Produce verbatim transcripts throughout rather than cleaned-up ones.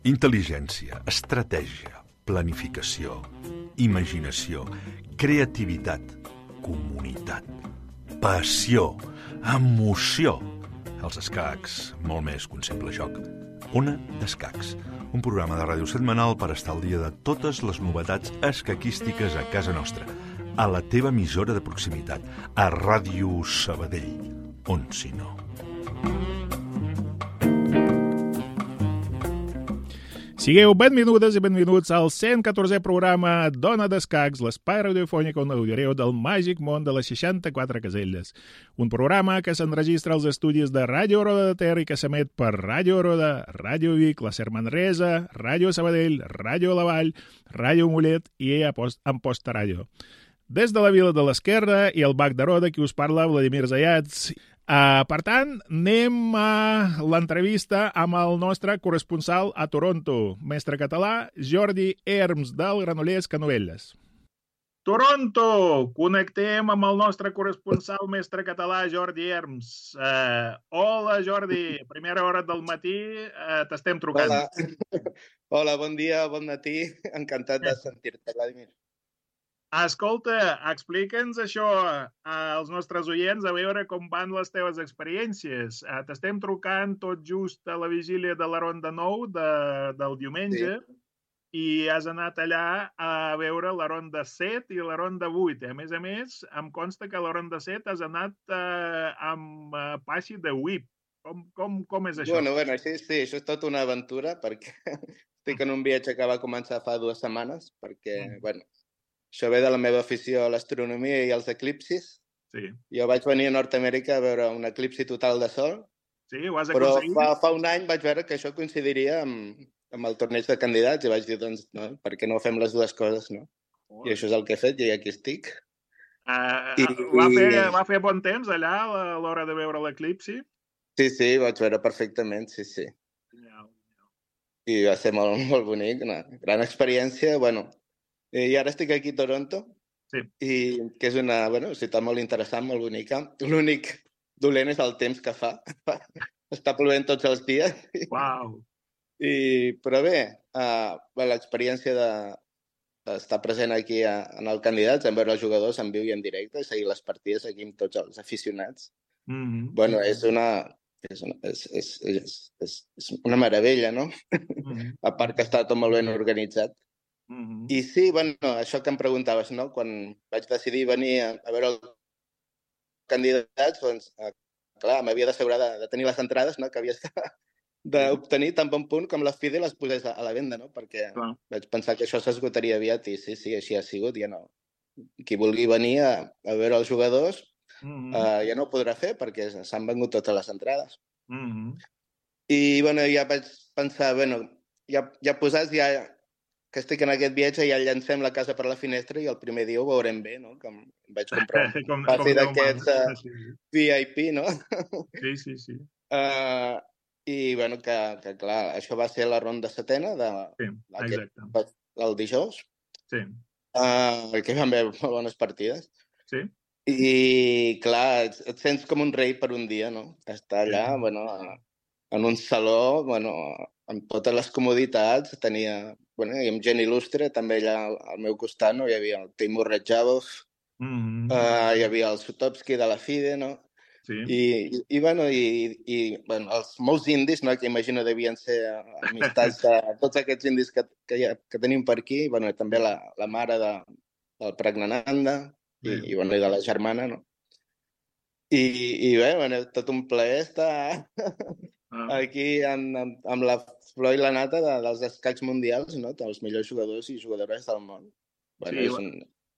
Intel·ligència, estratègia, planificació, imaginació, creativitat, comunitat, passió, emoció. Els escacs, molt més que un simple joc. Ona d'Escacs, un programa de ràdio setmanal per estar al dia de totes les novetats escaquístiques a casa nostra, a la teva emissora de proximitat, a Ràdio Sabadell, on si no. Sigueu benvingudes i benvinguts al cent catorzè programa d'Ona d'Escacs, l'espai radiofònic on gaudireu del màgic món de les seixanta-quatre caselles. Un programa que s'enregistra als estudis de Ràdio Roda de Ter i que s'emet per Ràdio Roda, Ràdio Vic, la Ser Manresa, Ràdio Sabadell, Ràdio La Vall, Ràdio Mollet i Amposta Ràdio. Des de la Vila de l'Esquerda i el Bac de Roda, qui us parla, Vladimir Zayats. Uh, per tant, anem a l'entrevista amb el nostre corresponsal a Toronto, mestre català, Jordi Herms, del Granollers Canovelles. Toronto! Connectem amb el nostre corresponsal, mestre català, Jordi Herms. Uh, hola, Jordi. Primera hora del matí, uh, t'estem trucant. Hola. Hola, bon dia, bon matí. Encantat de sentir-te, Vladimir. Escolta, explica'ns això als nostres oients, a veure com van les teves experiències. T'estem trucant tot just a la vigília de la Ronda nou de, del diumenge, sí. I has anat allà a veure la Ronda set i la Ronda vuit. A més a més, em consta que a la Ronda set has anat eh, amb eh, passi de whip. Com, com, com és això? Bueno, bueno, sí, sí, això és tota una aventura, perquè estic en un viatge que va començar fa dues setmanes, perquè, mm. bueno, això ve de la meva afició a l'astronomia i als eclipsis. Sí. Jo vaig venir a Nord-Amèrica a veure un eclipsi total de sol. Sí, ho has aconseguit? Però fa, fa un any vaig veure que això coincidiria amb, amb el torneig de candidats i vaig dir, doncs, no, per què no fem les dues coses, no? Oh. I això és el que he fet i aquí estic. Uh, I, va, fer, va fer bon temps allà a l'hora de veure l'eclipsi? Sí, sí, vaig veure perfectament, sí, sí. No, no. I va ser molt, molt bonic, una gran experiència, bueno... I ara estic aquí a Toronto, sí. I que és una bueno, ciutat molt interessant, molt bonica. L'únic dolent és el temps que fa. Està plovent tots els dies. Uau! I, però bé, uh, l'experiència de, d'estar present aquí a, en el Candidats, en veure els jugadors en viu i en directe, i seguir les partides aquí amb tots els aficionats. Mm-hmm. Bueno, és una... És una, és, és, és, és, és una meravella, no? Mm-hmm. A part que està tot molt ben organitzat. Mm-hmm. I sí, bueno, això que em preguntaves, no? Quan vaig decidir venir a, a veure els candidats, doncs, eh, clar, m'havia d'assegurar de, de tenir les entrades, no? Que havies d'obtenir tan bon punt com la FIDE les posés a, a la venda, no? Perquè clar. Vaig pensar que això s'esgotaria aviat i sí, sí, així ha sigut, ja no. Qui vulgui venir a, a veure els jugadors mm-hmm. eh, ja no ho podrà fer perquè s'han vengut totes les entrades. Mm-hmm. I, bueno, ja vaig pensar, bueno, ja, ja posats, ja... que estic en aquest viatge, ja llancem la casa per la finestra i el primer dia ho veurem bé, no? Que em vaig comprar un passi d'aquests uh, sí, sí. V I P, no? Sí, sí, sí. Uh, I, bueno, que, que clar, això va ser la ronda setena de, sí, aquest, el dijous. Sí. Uh, que van haver molt bones partides. Sí. I, clar, et, et sents com un rei per un dia, no? Estar allà, sí. bueno, en un saló, bueno, amb totes les comoditats, tenia... Bueno, i amb gent il·lustre, també allà al, al meu costat, no? Hi havia el Timur Rejabov, mm-hmm. uh, hi havia el Sutovski de la FIDE, no? Sí. I, i, i, bueno, i, i bueno, els molts indis, no? Que imagino devien ser amistats de tots aquests indis que, que, ha, que tenim per aquí, i, bueno, també la, la mare de, del Pragnananda i, i, bueno, i de la germana, no? I, i bé, bueno, tot un plaer estar aquí amb, amb, amb la flor i la nata de, dels escacs mundials, no? Els millors jugadors i jugadores del món. Bueno, sí, és un...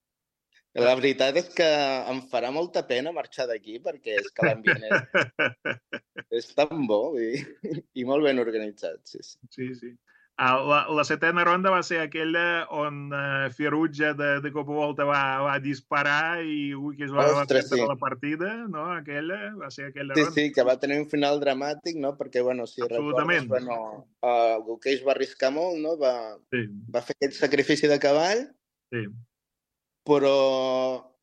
La veritat és que em farà molta pena marxar d'aquí perquè és que l'ambient és, és tan bo i, i molt ben organitzat. Sí, sí. sí, sí. La, la setena ronda va ser aquella on uh, Ferrugia de, de cop i volta va, va disparar i ui, que es va, Ostres, va sí. la partida, no? Aquella va ser aquella sí, ronda. Sí, que va tenir un final dramàtic, no? Perquè, bueno, si recordes, bueno, uh, Gukesh va arriscar molt, no? Va, sí. va fer aquest sacrifici de cavall, sí. però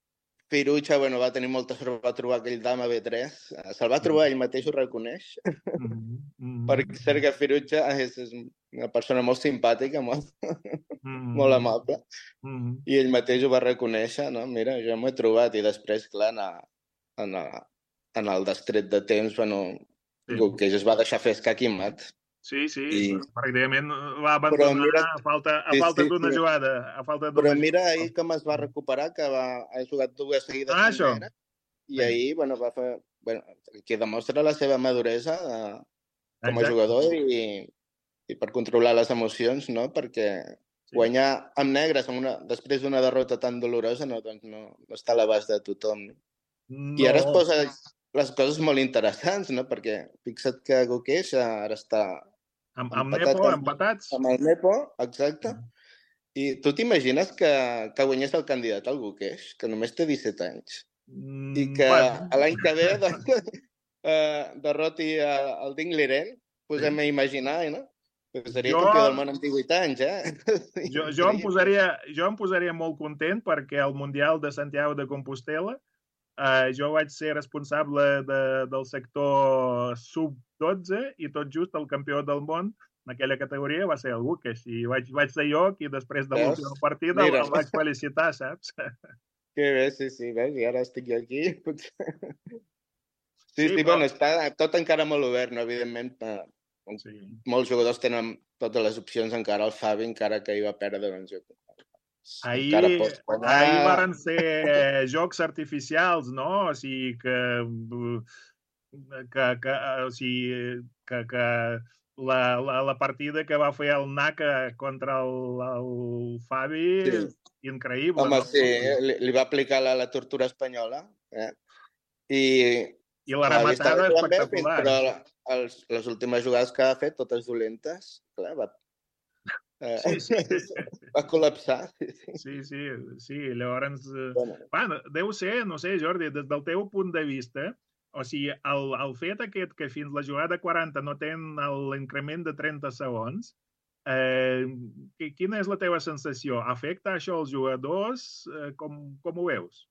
Firucha, bueno, va tenir molta sort, va trobar aquell dama B tres. Se'l va trobar, ell mateix ho reconeix. Mm-hmm. Mm-hmm. Perquè Sergei Firucha és, és una persona molt simpàtica, molt, Mm-hmm. molt amable. Mm-hmm. I ell mateix ho va reconèixer, no? Mira, jo m'ho he trobat. I després, clar, en, a, en, a, en el destret de temps, bueno, Sí. que es va deixar fer escac i mat. Sí, sí, I... pràcticament va abandonar mira, a falta, a sí, falta sí, d'una sí. jugada. A falta Però d'una mira jugada. ahir com es va recuperar, que va, ha jugat dues seguides Ah, això. senceres, i Sí. ahir, bueno, va fer... Bueno, que demostra la seva maduresa eh, com a Exacte. jugador i, i per controlar les emocions, no? Perquè Sí. guanyar amb negres amb una, després d'una derrota tan dolorosa no, doncs no, no està a l'abast de tothom. No. I ara es posa les coses molt interessants, no? Perquè fixa't que Guqueix ara està Amb, amb empatat Nepo, amb, empatats. amb el Nepo, exacte. I tu t'imagines que, que guanyés el candidat al Guqueix, que només té disset anys, Mm, i que bueno. l'any que ve doncs, eh, derroti a- el Ding Liren, posem Sí. a imaginar, no? Pues seria Jo- campió del món amb divuit anys, eh? Jo, jo, em posaria, jo em posaria molt content perquè al Mundial de Santiago de Compostela eh, jo vaig ser responsable de, del sector sub dotze i tot just el campió del món en aquella categoria va ser el Guqueix i vaig, vaig ser jo qui després de Veus? l'última partida el, Mira. el vaig felicitar, saps? Que bé, sí, sí, veus? I ara estic jo aquí. Potser... Sí, Sí, sí, però- bueno, està tot encara molt obert, no? Evidentment, eh, Sí. molts jugadors tenen totes les opcions, encara el Fabi, encara que hi va perdre, doncs jo... encara Ahir, pot guanyar. ahir varen ser jocs artificials, no? O sigui que, que, que, o sigui, que, que la, la, la partida que va fer el Naka contra el, el Fabi, Sí. increïble. Home, no? sí, li, li va aplicar la, la tortura espanyola, eh? I... I la clar, havia estat rematada jugant bé, espectacular. Però la, els, les últimes jugades que ha fet, totes dolentes, clar, va, eh, Sí, sí. va col·lapsar. Sí, sí, sí. Llavors, eh, Bueno, bueno, deu ser, no sé, Jordi, des del teu punt de vista, o sigui, el, el fet aquest que fins la jugada quaranta no tenen l'increment de trenta segons, eh, qui- quina és la teva sensació? Afecta això als jugadors? Eh, com, com ho veus?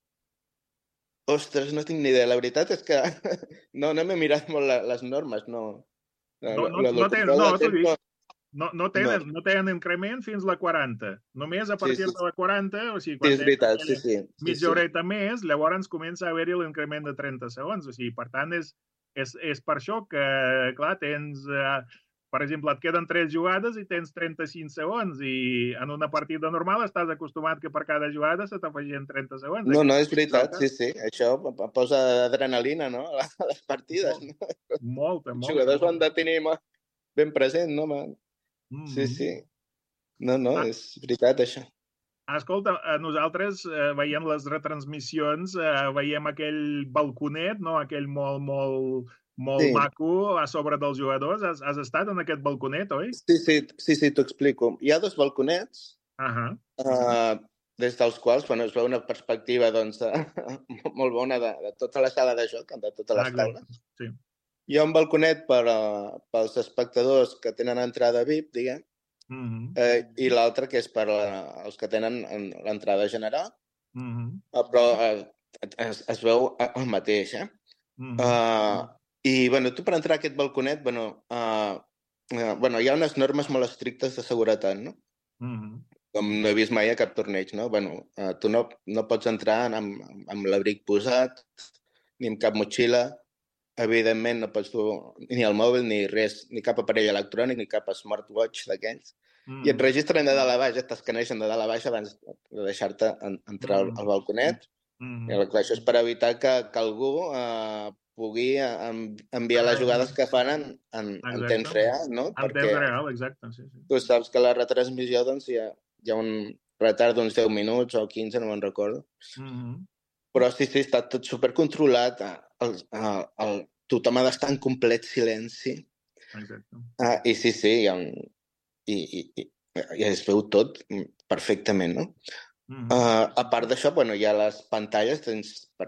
ostres, no tinc ni idea. La veritat és que no, no m'he mirat molt la, les normes, no. La, No, no, la, no, tenen, no, t'ho dic, no. no, no, tenen, no. no tenen increment fins la quaranta. Només a Sí, partir sí. de la quaranta, o sigui, Sí, quan és veritat, sí, sí. sí, mitja sí. horeta més, llavors comença a haver-hi l'increment de trenta segons. O sigui, per tant, és, és, és per això que, clar, tens, eh, per exemple, et queden tres jugades i tens trenta-cinc segons i en una partida normal estàs acostumat que per cada jugada se t'afegien trenta segons. No, no, és veritat, sí, sí. Això posa adrenalina, no?, a les partides. No? Molta, Els molta. jugadors ho han de tenir ben present, no, man? Mm. Sí, sí. No, no, Ah. és veritat, això. Escolta, nosaltres eh, veiem les retransmissions, eh, veiem aquell balconet, no? Aquell molt, molt, molt Sí. maco a sobre dels jugadors. Has, has estat en aquest balconet, oi? Sí, sí, sí, sí t'ho explico. Hi ha dos balconets, Uh-huh. uh, des dels quals bueno, es veu una perspectiva doncs, uh, molt bona de, de tota la sala de joc, de totes les Ah, taules. sí. Hi ha un balconet per, uh, pels espectadors que tenen entrada V I P, diguem, Uh-huh. eh, i l'altre que és per uh, els que tenen l'entrada general, Uh-huh. uh, però uh, es, es veu el mateix, eh? Uh-huh. Uh, I, bueno, tu per entrar a aquest balconet, bueno, uh, uh, bueno, hi ha unes normes molt estrictes de seguretat, no? Uh-huh. Com no he vist mai a cap torneig, no? Bueno, uh, tu no, no pots entrar amb, amb l'abric posat, ni amb cap motxilla, evidentment no pots dur ni el mòbil, ni res, ni cap aparell electrònic, ni cap smartwatch d'aquells. Uh-huh. I et registren de dalt a baix, t'escaneixen de dalt a baix abans de deixar-te en, entrar al, al balconet. Uh-huh. I clar, això és per evitar que, que algú uh, pugui en, enviar les jugades que fan en, en, en temps real, no? En temps real, exacte, sí, sí. Tu saps que la retransmissió doncs, hi, ha, hi ha un retard d'uns deu minuts o quinze, no me'n recordo. Uh-huh. Però sí, sí, està tot supercontrolat. El, el, el, tothom ha d'estar en complet silenci. Exacte. Ah, I sí, sí, hi ha un, i, i, i, i es veu tot perfectament, no? Uh-huh. Uh, a part d'això, bueno, hi ha les pantalles, tens, per,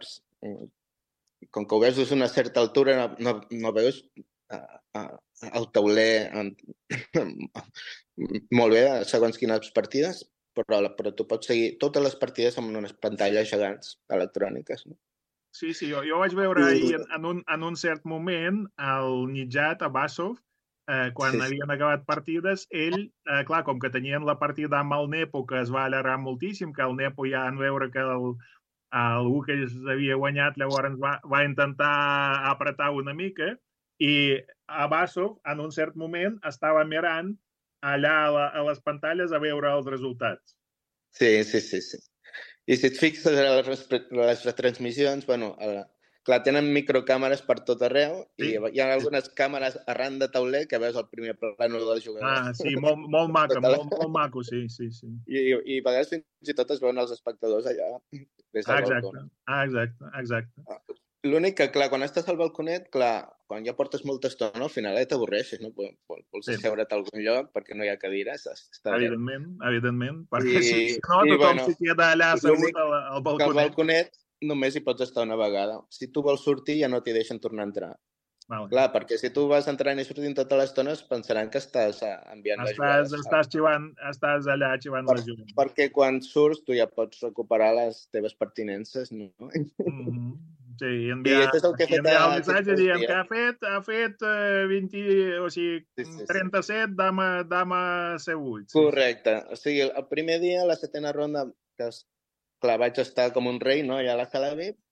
com que ho veus des d'una certa altura, no, no, no veus uh, uh, el tauler en, molt bé, segons quines partides, però, però tu pots seguir totes les partides amb unes pantalles gegants electròniques. No? Sí, sí, jo, jo vaig veure ahir en, en, un, en un cert moment el Nijat Abbasov, eh, quan Sí, sí. havien acabat partides, ell, eh, clar, com que tenien la partida amb el Nepo, que es va allargar moltíssim, que el Nepo ja en veure que el, algú que s'havia guanyat llavors va, va intentar apretar una mica i Abbasov en un cert moment estava mirant allà a, la, a les pantalles a veure els resultats. Sí, sí, sí, sí. I si et fixes a les, les retransmissions, bueno, a la, clar, tenen microcàmeres per tot arreu Sí. i hi ha algunes càmeres arran de tauler que veus el primer plano del jugador. Ah, sí, molt, molt maca, molt, molt maco, sí, sí, sí. I, i a vegades fins i tot es veuen els espectadors allà des del ah, balcó. exacte, ah, exacte, exacte. L'únic que, clar, quan estàs al balconet, clar, quan ja portes molta estona, al final ja t'avorreixes, no? Vols Sí. asseure't a algun lloc perquè no hi ha cadires. Està evidentment, evidentment, perquè I, si, si no i, tothom bueno, s'hi queda allà assegut al, al que al balconet. balconet només hi pots estar una vegada. Si tu vols sortir ja no t'hi deixen tornar a entrar. Vale. Clar, perquè si tu vas entrant i sortint tota l'estona es pensaran que estàs enviant estàs, les jugades. Estàs, xivant, estàs allà xivant per, les jugades. Perquè quan surts tu ja pots recuperar les teves pertinences, no? Mm-hmm. Sí, i I enviar, això és el que he fet enviar el missatge dient dies. que ha fet, ha fet uh, vint, o sigui, sí, sí, trenta-set, sí. dama, dama C vuit. Sí, correcte. Sí. O sigui, el primer dia, la setena ronda, que és, clar, vaig estar com un rei, no?, allà a la sala V I P,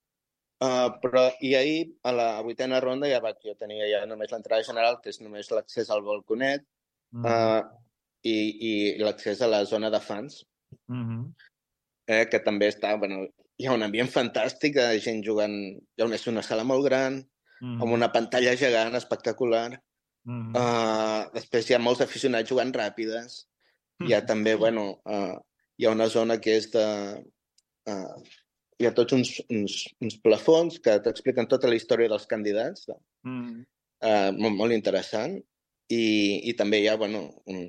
uh, però, i ahir, a la vuitena ronda, ja vaig, jo tenia ja només l'entrada general, que és només l'accés al balconet, mm. uh, i, i l'accés a la zona de fans, mm-hmm. eh, que també està, bueno, hi ha un ambient fantàstic, de gent jugant, hi ha una, una sala molt gran, mm-hmm. amb una pantalla gegant espectacular. Mm-hmm. Uh, després hi ha molts aficionats jugant ràpides. Mm-hmm. Hi ha també, bueno, uh, hi ha una zona que és de... Uh, hi ha tots uns, uns, uns plafons que t'expliquen tota la història dels candidats. Mm-hmm. Uh, molt, molt interessant. I, i també hi ha, bueno, un,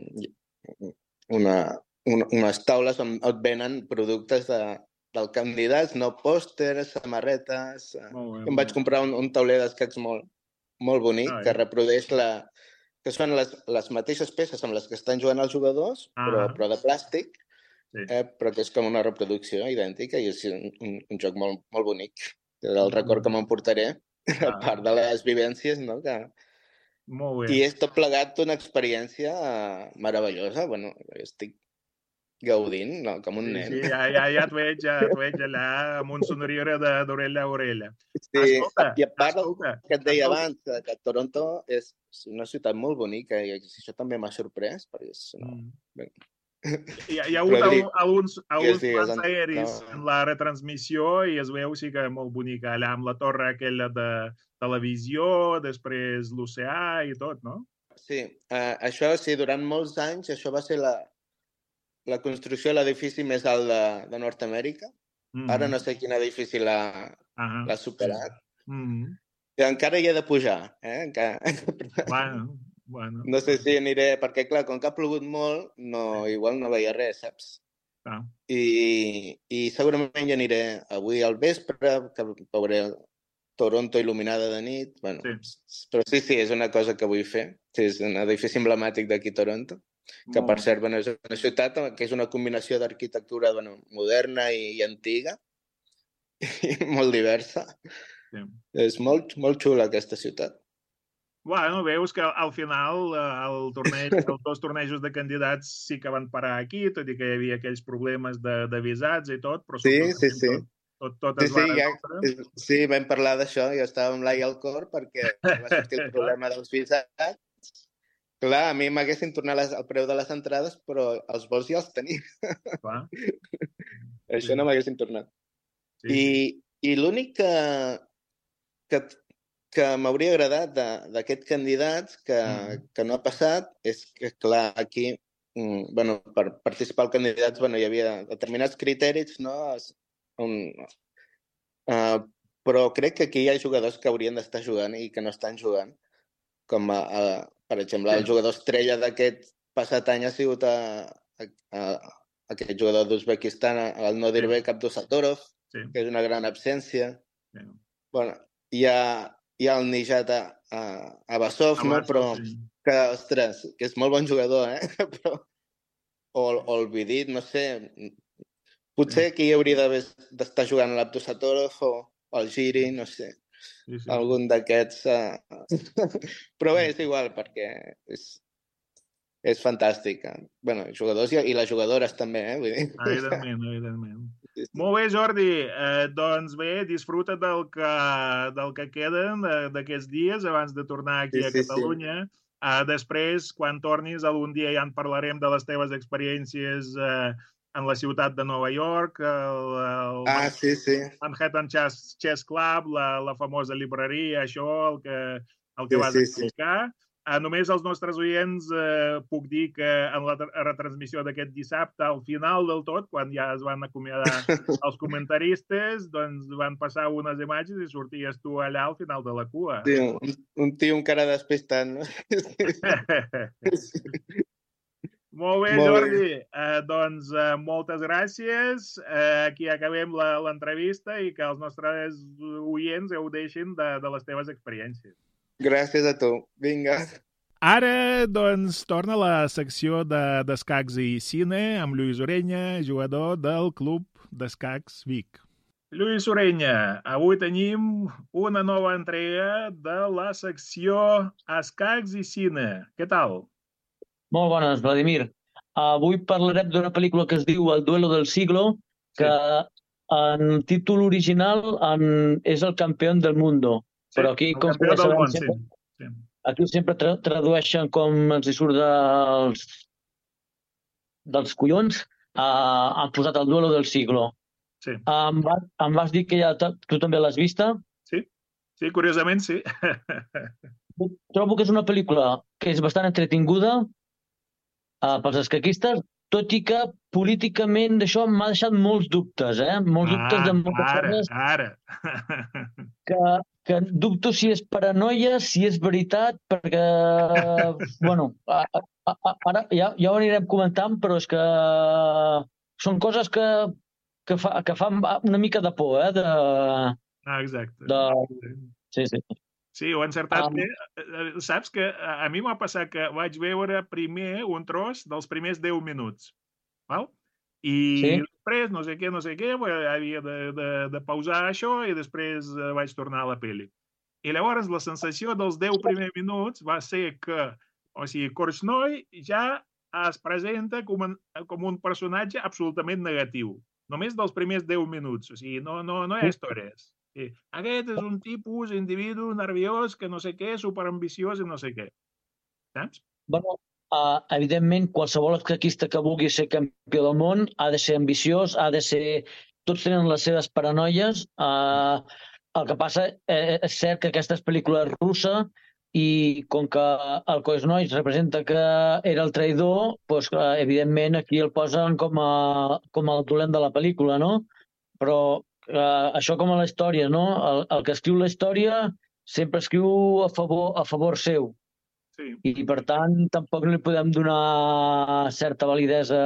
una, una, unes taules on et venen productes de, del candidats, no pòsters, samarretes. Molt bé, em vaig comprar un, un tauler d'escacs molt, molt bonic, ah, que reprodueix la... que són les, les mateixes peces amb les que estan jugant els jugadors, ah. però, però de plàstic, sí. eh, però que és com una reproducció idèntica i és un, un, un joc molt, molt bonic. És el record que m'emportaré, ah. a part de les vivències, no? Que... Molt bé. I és tot plegat una experiència meravellosa. Bueno, estic gaudint, no? Com un sí, nen. Sí, ja, ja, ja et veig, ja et veig allà amb un somriure d'orella a orella. Sí, escolta, i a part escolta, que et deia escolta. abans, que Toronto és una ciutat molt bonica i això també m'ha sorprès, perquè és... No, mm. Hi, hi ha hagut Però, alguns, alguns sí, plans en... aeris no. en la retransmissió i es veu sí que molt bonica, allà amb la torre aquella de televisió, després l'oceà i tot, no? Sí, uh, això sí, durant molts anys això va ser la, la construcció de l'edifici més alt de, de Nord-Amèrica. Mm-hmm. Ara no sé quin edifici l'ha uh-huh. superat. Mm-hmm. I encara hi he de pujar. Eh? Encara... Bueno, bueno. No sé si aniré, perquè clar, com que ha plogut molt, no, igual no veia res, saps? Ah. I, I segurament hi aniré avui al vespre, que veuré Toronto il·luminada de nit. Bueno, sí. Però sí, sí, és una cosa que vull fer. Sí, és un edifici emblemàtic d'aquí Toronto, que molt per cert, bueno, és una ciutat que és una combinació d'arquitectura bueno, moderna i, i antiga, i molt diversa. Sí. És molt, molt xula aquesta ciutat. Bueno, veus que al final el torneig, els dos tornejos de candidats sí que van parar aquí, tot i que hi havia aquells problemes de, de visats i tot, però sí, sí, sí. tot, tot, tot sí, es va sí, resoldre. Ja, sí, vam parlar d'això, jo estava amb l'Ai al cor perquè va sortir el problema dels visats. Clar, a mi m'haguessin tornat les, el preu de les entrades, però els vols ja els tenim. Clar. Això sí. No m'haguessin tornat. Sí, I, sí. I l'únic que, que que m'hauria agradat d'aquest candidat que, mm. que no ha passat és que, clar, aquí, mm, bueno, per participar als candidats, bueno, hi havia determinats criteris, no? Un, uh, però crec que aquí hi ha jugadors que haurien d'estar jugant i que no estan jugant. Com, a, a, per exemple, sí. El jugador estrella d'aquest passat any ha sigut a, a, a, a aquest jugador d'Uzbekistan, el Nodirbek sí. Abdusatorov, sí. que és una gran absència. Sí. Bueno, hi ha... hi ha el Nijat a, a, a Basov, no? Però sí. que, ostres, que és molt bon jugador, eh? Però, o, o el Vidit, no sé. Potser aquí hauria d'estar jugant l'Abdo Satorov o el Giri, no sé. Sí, sí, algun d'aquests... Uh... Però bé, és igual, perquè és, és fantàstic. Bueno, jugadors i, i les jugadores també, eh? Vull dir. Evidentment, evidentment. Sí, sí. Molt bé, Jordi. Eh, doncs bé, disfruta del que, del que queden d'aquests dies abans de tornar aquí sí, a Catalunya. Sí, sí. Uh, després, quan tornis, algun dia ja en parlarem de les teves experiències uh, en la ciutat de Nova York, el, el ah, sí, sí. Manhattan Chess, Chess Club, la, la famosa llibreria, això, el que, el que sí, vas sí, explicar. Sí. Uh, només als nostres oients uh, puc dir que en la retransmissió d'aquest dissabte, al final del tot, quan ja es van acomiadar els comentaristes, doncs van passar unes imatges i sorties tu allà al final de la cua. Sí, un, un tio encara despistat, no? Molt bé, Molt Jordi. Bé. Uh, doncs uh, moltes gràcies. Uh, aquí acabem l'entrevista i que els nostres oients gaudeixin de, de les teves experiències. Gràcies a tu. Vinga. Ara, doncs, torna la secció de d'escacs i cine amb Lluís Orenya, jugador del Club d'Escacs Vic. Lluís Orenya, avui tenim una nova entrega de la secció Escacs i cine. Què tal? Molt bones, Vladimir. Avui parlarem d'una pel·lícula que es diu El duelo del siglo, que sí. En títol original en, és El campeón del mundo. Sí, però aquí, com del sabem, món, sempre, sí. Sí. Aquí sempre tra tradueixen com els hi surt dels, dels collons, uh, han posat El duelo del siglo. Sí. Uh, em, va, em vas dir que ja tu també l'has vista? Sí, sí, curiosament sí. Trobo que és una pel·lícula que és bastant entretinguda uh, pels escaquistes, tot i que políticament d'això m'ha deixat molts dubtes, eh? Molts ah, dubtes de moltes ara, coses. Ara, que, que dubto si és paranoia, si és veritat, perquè, bueno, a, a, a, ara ja, ja ho anirem comentant, però és que són coses que, que, fa, que fan una mica de por, eh? De, ah, exacte. De... Sí, sí. Sí, ho he encertat um... bé. Saps que a mi m'ha passat que vaig veure primer un tros dels primers deu minuts. Val? I sí? després, no sé què, no sé què, havia de, de, de pausar això i després vaig tornar a la pel·li. I llavors la sensació dels deu primers minuts va ser que, o sigui, Korchnoi ja es presenta com un, com un personatge absolutament negatiu. Només dels primers deu minuts. O sigui, no, no, no hi ha històries. Sí. Aquest és un tipus, individu nerviós, que no sé què, superambiciós i no sé què. Saps? Bueno, uh, evidentment, qualsevol escaquista que vulgui ser campió del món ha de ser ambiciós, ha de ser... Tots tenen les seves paranoies. Uh, el que passa eh, és cert que aquesta és pel·lícula russa i com que el Korchnoi representa que era el traïdor, doncs, evidentment, aquí el posen com a, com a el dolent de la pel·lícula, no? Però Uh, això com a la història, no? El, el que escriu la història sempre escriu a favor, a favor seu. Sí. I, per tant, tampoc no li podem donar certa validesa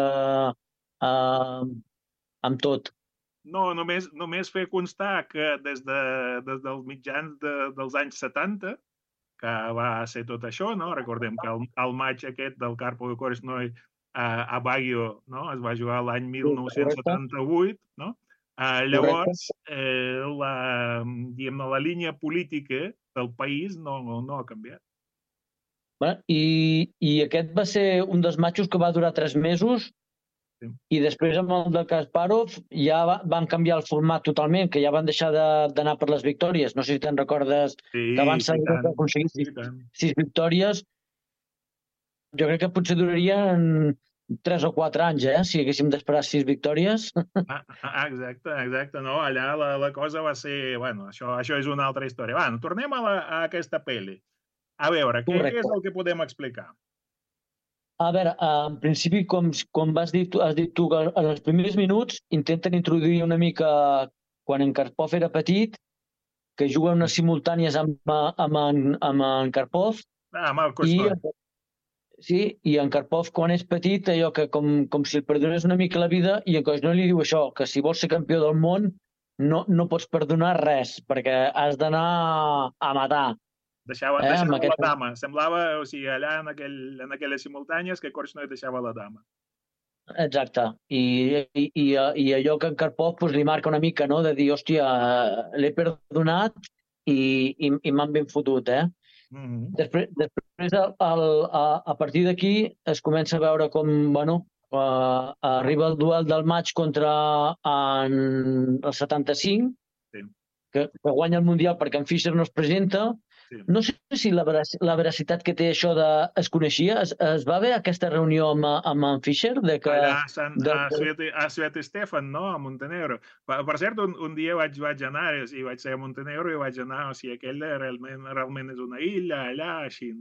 uh, amb tot. No, només, només fer constar que des, de, des dels mitjans de, dels anys setanta, que va ser tot això, no? Recordem que el, el maig aquest del Karpov i Korchnoi a, a Baguio, no? Es va jugar l'any mil nou-cents setanta-vuit, no? Uh, llavors, eh, la, diguem, la línia política del país no, no, no ha canviat. Bueno, i, I aquest va ser un dels matxos que va durar tres mesos sí. I després amb el de Kasparov ja va, van canviar el format totalment, que ja van deixar d'anar de, per les victòries. No sé si te'n recordes sí, que abans s'havia aconseguit sis, sis victòries. Jo crec que potser durarien tres o quatre anys, eh? Si haguéssim d'esperar sis victòries. Ah, exacte, exacte. No, allà la, la cosa va ser... Bueno, això, això és una altra història. Bueno, tornem a, la, a aquesta pel·li. A veure, què, què és el que podem explicar? A veure, en principi, com, com vas dir, has dit tu, que en els primers minuts intenten introduir una mica quan en Karpov era petit, que juga unes simultànies amb, amb, en, amb en Karpov. Ah, amb el Korchnoi. Sí, i en Karpov, quan és petit, allò que com, com si el perdonés una mica la vida, i en Korchnoi li diu això, que si vols ser campió del món no, no pots perdonar res, perquè has d'anar a matar. Deixava, eh, deixava aquest... la dama. Semblava, o sigui, allà en, aquell, en aquelles simultànies que Korchnoi deixava la dama. Exacte. I, i, i, i allò que en Karpov pues, li marca una mica, no?, de dir, hòstia, l'he perdonat i, i, i m'han ben fotut, eh? Mhm. Després, després el, el, a, a partir d'aquí es comença a veure com, bueno, uh, arriba el duel del maig contra en, el setanta-cinc, Sí. que, que guanya el Mundial perquè en Fischer no es presenta. Sí. No sé si la, verac la veracitat que té això de... Es coneixia? Es, es va haver aquesta reunió amb, amb en Fischer? De que, Allà a, Sant, de, a, Svet, a Svet Stefan, no? A Montenegro. Per, per cert, un, un dia vaig, vaig anar, o sigui, vaig ser a Montenegro i vaig anar, o sigui, aquella realment, realment és una illa, allà, així.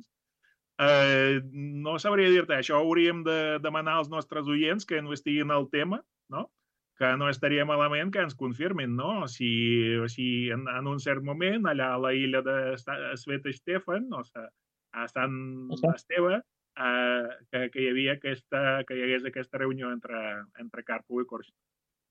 Eh, no sabria dir-te, això hauríem de demanar als nostres oients que investiguin el tema, no? Que no estaria malament que ens confirmin, no? Si, o sigui, en, en un cert moment, allà a la illa de Svet Stefan, o sigui, a Sant Esteve, eh, que, que, hi havia aquesta, que hi hagués aquesta reunió entre, entre Karpov i Korchnoi.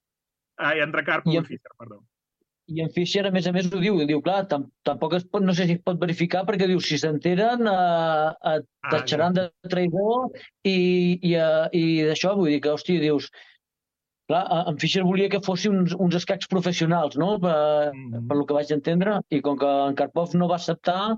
Ah, i entre Karpov i, i Fischer, perdó. I en Fischer, a més a més, ho diu, diu, clar, tam tampoc es pot, no sé si es pot verificar, perquè diu, si s'enteren, eh, et tatxaran ah, de traïdor i, i, i d'això, vull dir que, hòstia, dius, clar, en Fischer volia que fossin uns, uns escacs professionals, no?, per, mm -hmm. per lo que vaig entendre, i com que en Karpov no va acceptar,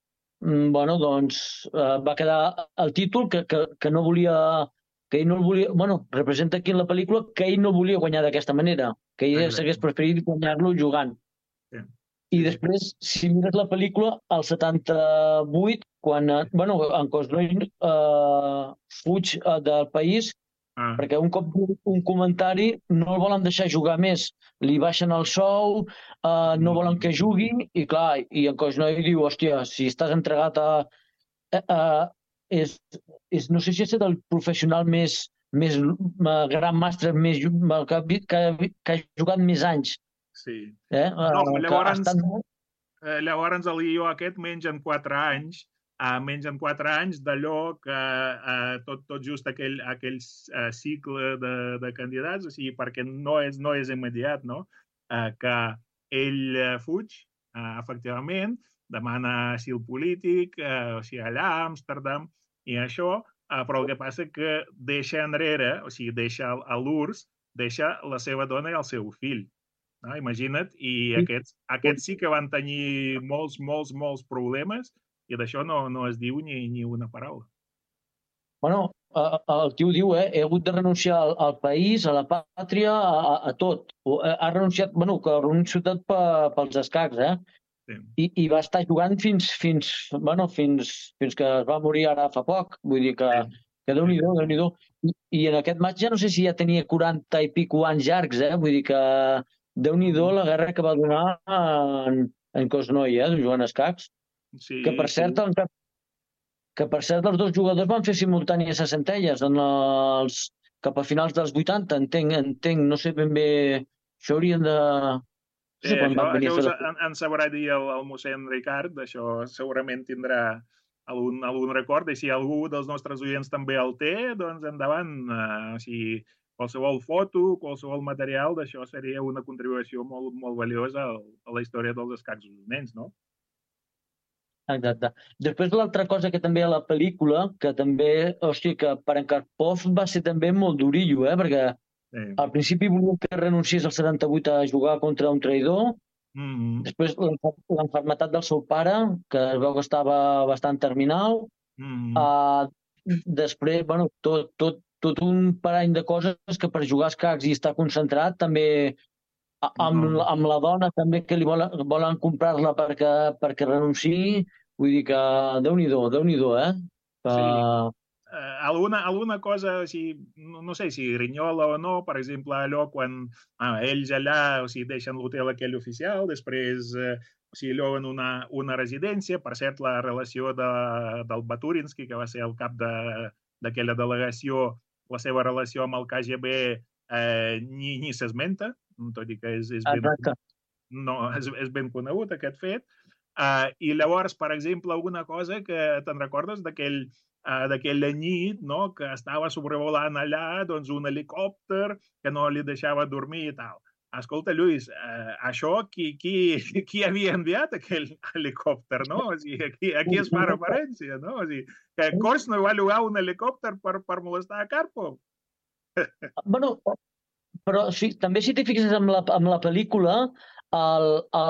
bueno, doncs eh, va quedar el títol que, que, que no volia, que ell no el volia, bueno, representa aquí en la pel·lícula que ell no volia guanyar d'aquesta manera, que ell s'hagués preferit guanyar-lo jugant. Sí. I sí, després, si mires la pel·lícula, al setanta-vuit, quan, eh, bueno, en Korchnoi eh, fuig eh, del país, ah. perquè un cop un comentari no el volen deixar jugar més, li baixen el sou, uh, no volen que jugui, i clar, i en Korchnoi diu, hòstia, si estàs entregat a... Uh, uh, és, és, no sé si és el professional més, més uh, gran màster més, que, que, que ha jugat més anys. Sí. Eh? Uh, no, llavors, estat... eh, llavors el guió aquest menys en quatre anys, Uh, menys en quatre anys d'allò que uh, tot, tot just aquell, aquell uh, cicle de, de candidats, o sigui, perquè no és, no és immediat, no? Uh, que ell uh, fuig, uh, efectivament, demana asil polític, uh, o sigui, allà a Amsterdam, i això, uh, però el que passa que deixa enrere, o sigui, deixa a l'U R S S, deixa la seva dona i el seu fill. No? Imagina't, i aquests, aquests sí que van tenir molts, molts, molts problemes, i d'això no, no es diu ni, ni una paraula. Bueno, el tio diu, eh, he hagut de renunciar al, al país, a la pàtria, a, a tot. Ha renunciat, bueno, que ha renunciat pels escacs, eh? Sí. I, I va estar jugant fins, fins, bueno, fins, fins que es va morir ara fa poc. Vull dir que, sí. que Déu-n'hi-do, Déu-n'hi-do. I, I en aquest maig ja no sé si ja tenia quaranta i pico anys llargs, eh? Vull dir que Déu-n'hi-do la guerra que va donar en, en Korchnoi, eh? Jugant escacs. Sí, que per cert, sí. el, que per cert els dos jugadors van fer simultànies a Centelles en els, cap a finals dels vuitanta, entenc, entenc, no sé ben bé, això haurien de... No sé sí, això, això la... en, en sabrà dir el, el mossèn Ricard, això segurament tindrà algun, algun record, i si algú dels nostres oients també el té, doncs endavant, uh, o sigui, qualsevol foto, qualsevol material d'això seria una contribució molt, molt valiosa a, a la història dels escacs usonencs, no? Exacte. Després l'altra cosa que també a la pel·lícula, que també, hòstia, que per en Karpov va ser també molt durillo, eh? Perquè sí. Al principi volia que renunciés al setanta-vuit a jugar contra un traïdor, mm -hmm. Després l'enfermetat del seu pare, que es veu que estava bastant terminal, mm -hmm. uh, després, bueno, tot, tot, tot un parany de coses que per jugar a escacs i estar concentrat també... Amb, no. amb la dona també que li volen, volen comprar-la perquè, perquè renunciï, vull dir que Déu-n'hi-do, Déu-n'hi-do, eh? Que... Sí. Uh, alguna, alguna cosa, o sigui, no, no sé si grinyola o no, per exemple, allò quan ah, ells allà, o sigui, deixen l'hotel aquell oficial, després, uh, o sigui, lloguen una, una residència, per cert, la relació de, del Baturinsky, que va ser el cap d'aquella de, delegació, la seva relació amb el K G B eh, ni, ni s'esmenta, tot i que és, és, ben, no, és, és ben conegut aquest fet. Uh, I llavors, per exemple, alguna cosa que te'n recordes d'aquell uh, d'aquella nit, no?, que estava sobrevolant allà, doncs, un helicòpter que no li deixava dormir i tal. Escolta, Lluís, uh, això, qui, qui, qui havia enviat aquell helicòpter, no? O sigui, aquí, aquí es fa referència, no? O sigui, que Korchnoi va llogar un helicòpter per, per molestar a Karpov. Bueno, però sí, també si t'hi fixes amb la, amb la pel·lícula, el,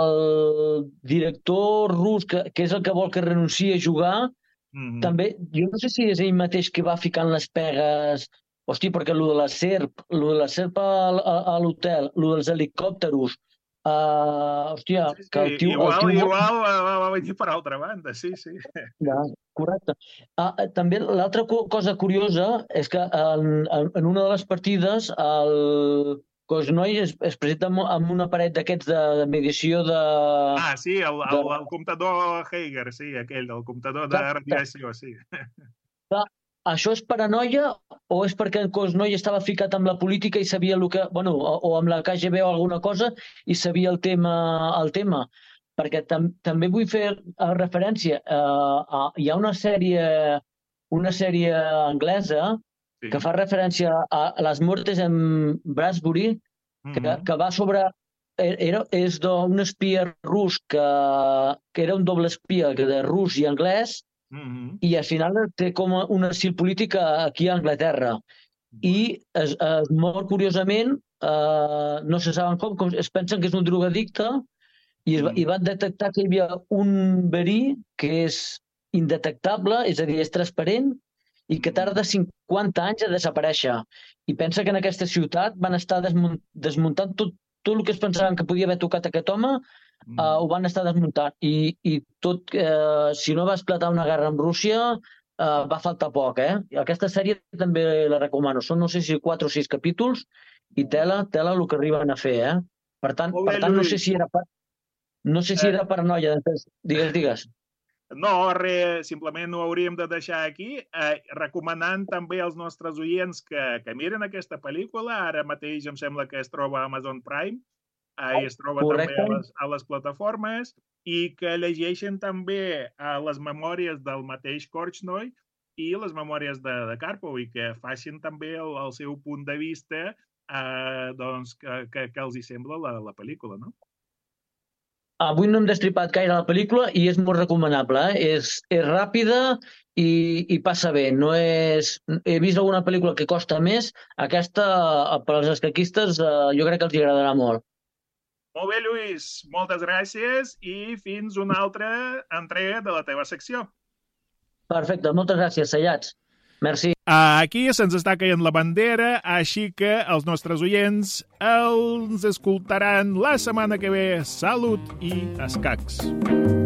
el director rus, que, que és el que vol que renunciï a jugar, Mm-hmm. també, jo no sé si és ell mateix que va ficant les pegues. Hosti, perquè lo de la serp, lo de la serp a, a, a l'hotel, lo dels helicòpteros, uh, hòstia, Sí, sí, que el tio... igual, el tio... igual va, va, va venir per altra banda, sí, sí. Ja, correcte. Ah, també l'altra co cosa curiosa és que en, en una de les partides el Cosnoi es, es presenta amb, amb una paret d'aquests de, de mediació de... Ah, sí, el, de... el, el comptador Heiger, sí, aquell, el comptador de radiació, sí. Clar, això és paranoia o és perquè en Cosnoi estava ficat amb la política i sabia el que... Bueno, o, o amb la K G B o alguna cosa i sabia el tema, el tema. Perquè tam també vull fer uh, referència uh, a... Hi ha una sèrie, una sèrie anglesa sí. que fa referència a, a les mortes en Bradbury, mm-hmm. que, que va sobre... Era, és d'un espia rus que, que era un doble espia, que de rus i anglès, mm-hmm. i al final té com un asil polític aquí a Anglaterra. Mm-hmm. I es, es mor curiosament, uh, no se saben com, com, es pensen que és un drogadicte, i, es, mm. i van detectar que hi havia un verí que és indetectable, és a dir, és transparent, i que tarda cinquanta anys a desaparèixer. I pensa que en aquesta ciutat van estar desmunt, desmuntant tot, tot el que es pensaven que podia haver tocat aquest home, mm. uh, ho van estar desmuntant. I, i tot, uh, si no va esclatar una guerra amb Rússia, uh, va faltar poc, eh? I aquesta sèrie també la recomano. Són, no sé si quatre o sis capítols, i tela, tela el que arriben a fer, eh? Per tant, bé, per tant no Lluís. sé si era... Per... No sé si era paranoia. Digues, digues. No, res, simplement ho hauríem de deixar aquí, eh, recomanant també als nostres oients que, que miren aquesta pel·lícula. Ara mateix em sembla que es troba a Amazon Prime, eh, i es troba Correcte. també a les, a les plataformes, i que llegeixen també eh, les memòries del mateix Korchnoi i les memòries de, de Karpov, i que facin també el, el seu punt de vista eh, doncs, que, que, que els hi sembla la, la pel·lícula, no? Avui no hem destripat gaire la pel·lícula i és molt recomanable. Eh? És, és ràpida i, i passa bé. No és... He vist alguna pel·lícula que costa més. Aquesta, per als escaquistes, jo crec que els agradarà molt. Molt bé, Lluís. Moltes gràcies i fins una altra entrega de la teva secció. Perfecte. Moltes gràcies, Sallats. Merci. Aquí se'ns està caient la bandera, així que els nostres oients els escoltaran la setmana que ve. Salut i escacs.